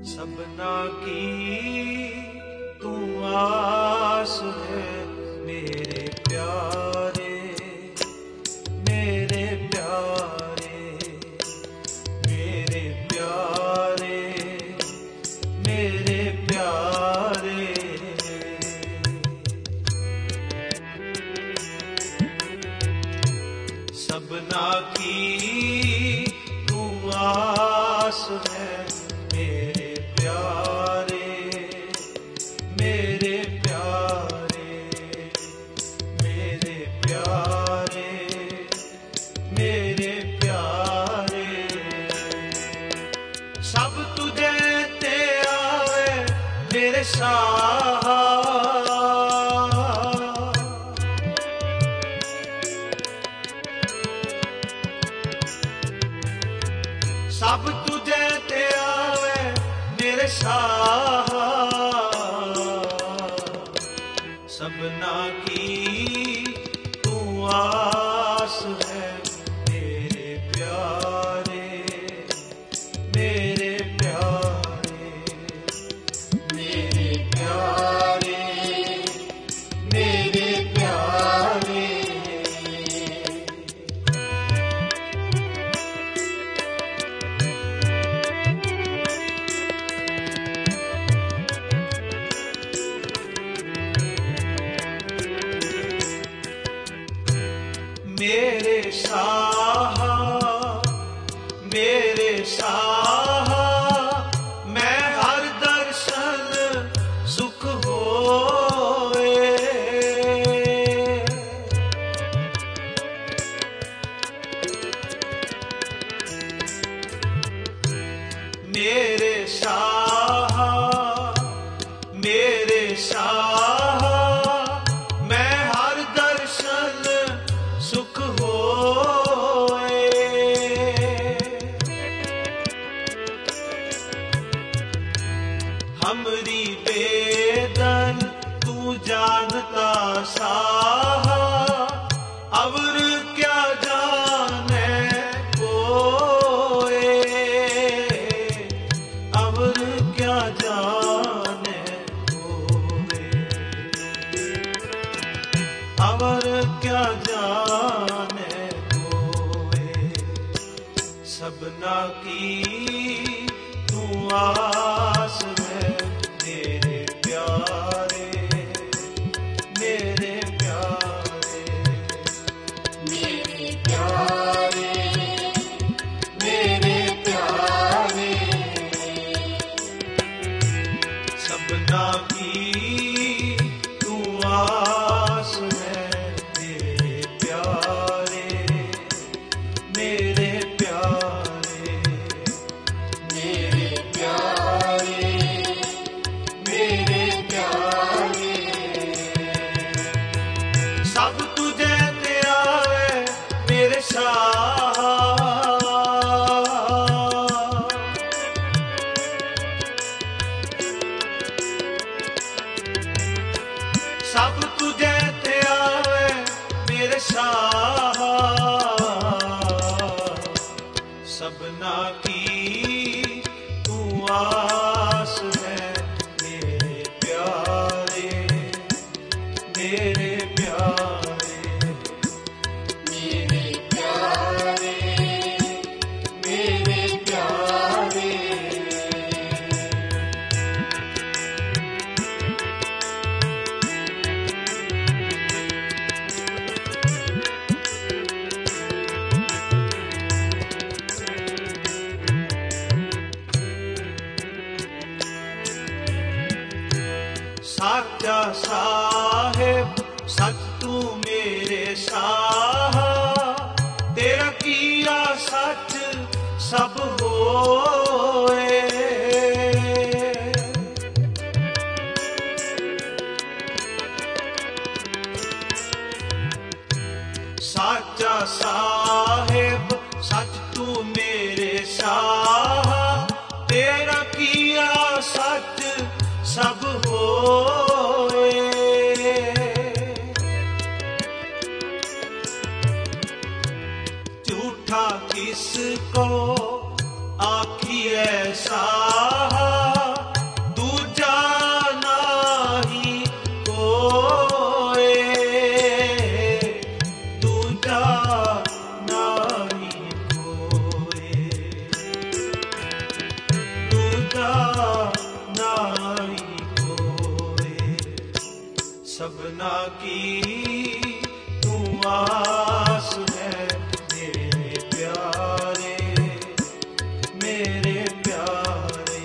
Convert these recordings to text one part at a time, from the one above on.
सबना की तू आस है मेरे प्यारे, मेरे प्यारे, मेरे प्यारे, मेरे प्यारे। सबना की तू आस है मेरे प्यारे, मेरे प्यारे, मेरे प्यारे, मेरे प्यारे। सब तुझे ते आवे मेरे शाह, सब तुझे ते आवे मेरे शाह। सबना की तू आस है मेरे प्यारे, मेरे प्यारे, मेरे प्यारे, मेरे प्यारे। मेरे शाह, मेरे शाह, मैं हर दर्शन सुख होए। मेरे शाह, मेरे शाह, मैं हर दर्शन सुख होए। हमरी बेदन तू जानता शाह, अवर क्या जाने कोए, अवर क्या जाने कोए, अवर क्या जाने कोए। सबना की तू आस है मेरे प्यारे, मेरे प्यारे, मेरे प्यारे, मेरे प्यारे। सबना की तू आस है मेरे प्यारे, मेरे प्यारे, मेरे प्यारे, मेरे प्यारे। सब तुझे ते आवे मेरे शाह, सब तुझे ते आवे मेरे शाह। सबना की तू आस है मेरे प्यारे, मेरे प्यारे, मेरे प्यारे, मेरे प्यारे। साचा साहेब सच तू मेरे शाह, तेरा किया सच सब होए। साचा साहेब सच तू मेरे शाह, तेरा किया सच सब होए। झूठा किसको आखिए साहा, सबना की तू आस है मेरे प्यारे, मेरे प्यारे,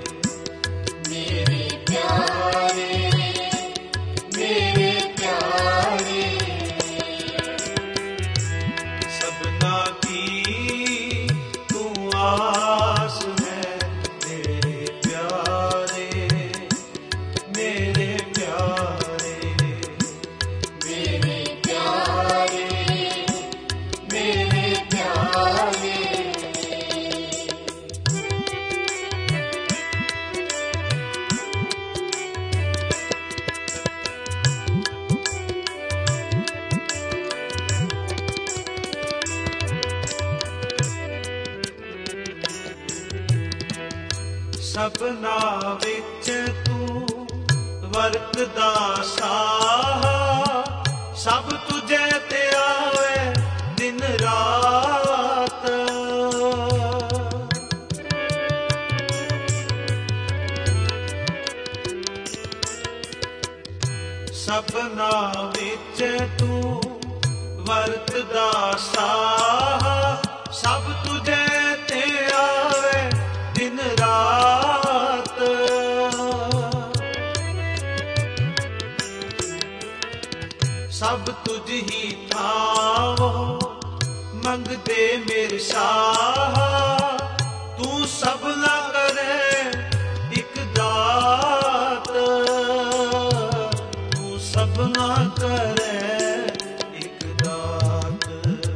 मेरे प्यारे, मेरे प्यारे। सबना की तू आस है मेरे प्यारे, मेरे प्यारे, मेरे प्यारे, मेरे प्यारे। सबना विच तू वरतदा साहा, सब तुझे ते आवे दिन रात। सबना विच तू वरतदा साहा, सब तुझे ते आवे दिन रात। सब तुझ ही थावो मंगदे मेरे साहा, तू सबला करे एक दात। तू सबला करे एक दात,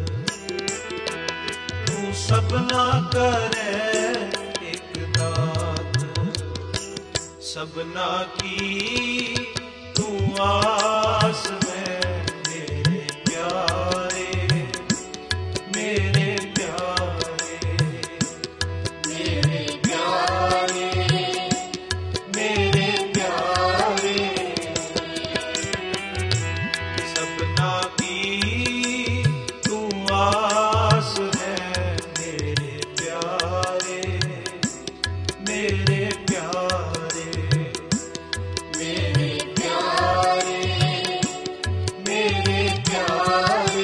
तू सबला करे एक दात। सबना की तू आस है मेरे प्यारे, मेरे प्यारे, मेरे प्यारे, मेरे प्यारे। सबना की तू आस है मेरे प्यारे, मेरे प्यारे, मेरे प्यारे, मेरे प्यारे।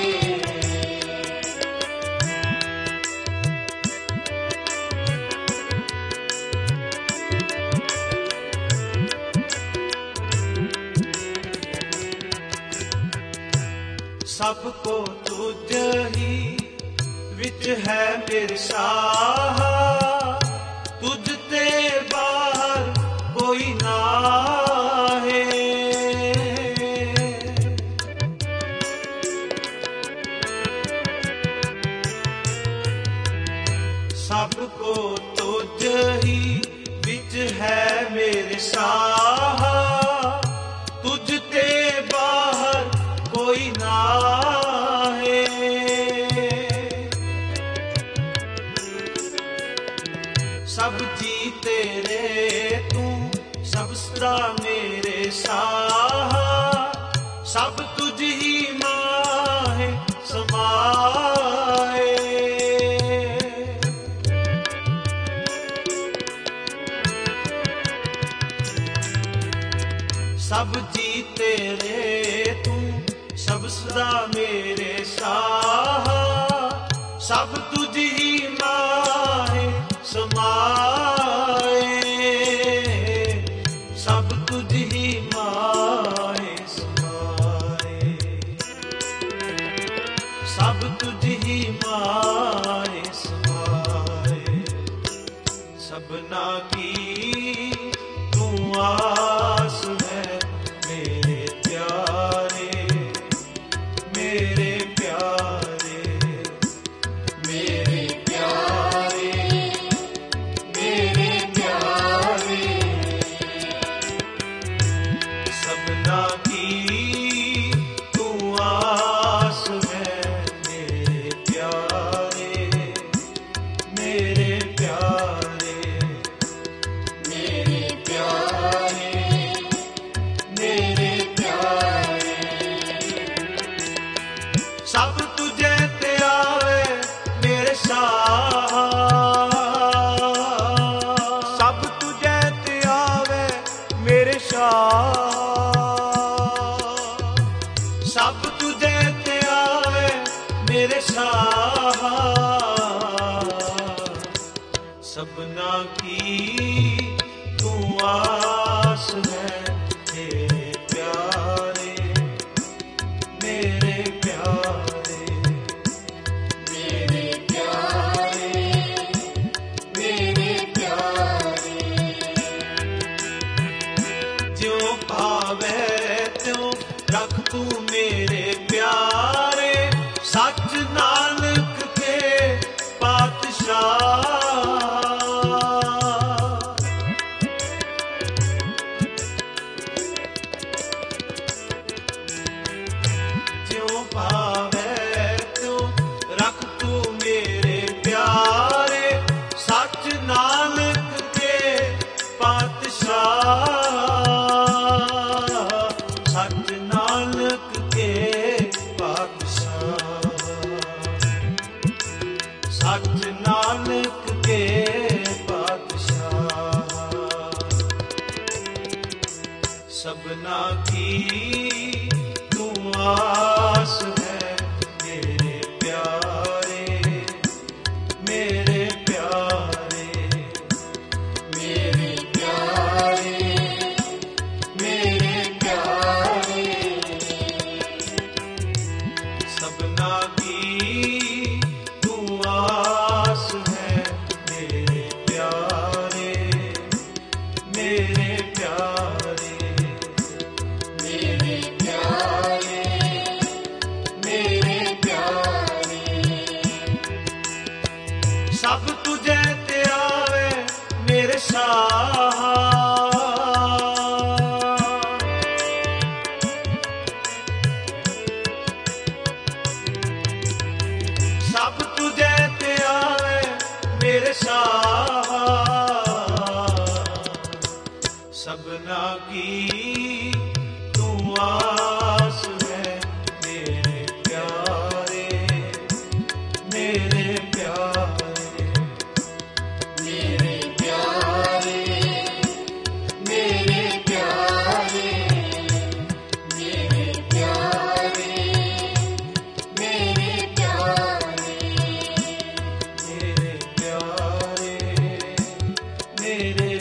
सबको तुझ ही विच है मेरे साहा, तुझ ते बाहर कोई ना है। सबको तुझ ही विच है मेरे साहा, तुझ ते बाहर कोई ना है। सब जी तेरे तू, सब सदा मेरे साहा, सब तुझ ही माहे समाए। सब जी तेरे तू, सब सदा मेरे साहा, सब तुझ ही माहे समाए। सब तुझ ही माहे समाए, सब तुझ ही माहे समाए। सबना की तू आस है मेरे प्यारे, मेरे प्यारे, मेरे प्यारे, मेरे प्यारे। सबना की तू आस है मेरे प्यारे, मेरे प्यारे, मेरे प्यारे, सबना की तू आस है मेरे प्यारे, मेरे प्यारे, मेरे प्यारे, मेरे प्यारे। ज्यों भावे त्यों रख तू मेरे प्यारे, सच नानक के पातशाह। ज्यों भावे त्यों रख तू मेरे प्यारे, सच नानक के पातशाह, सच नानक के पातशाह, सच नानक के पातशाह। सबना की तू आस है मेरे प्यारे, मेरे प्यारे, मेरे प्यारे, मेरे प्यारे। सबना की तू आस है मेरे प्यारे, मेरे प्यारे, मेरे प्यारे, मेरे प्यारे। सब तुझे ते आवे मेरे शाह, सब तुझे ते आवे मेरे शाह। सबना की तू आस है मेरे प्यारे, मेरे प्यारे, मेरे प्यारे, मेरे प्यारे, मेरे प्यारे, मेरे प्यारे। मेरे प्यारे, मेरे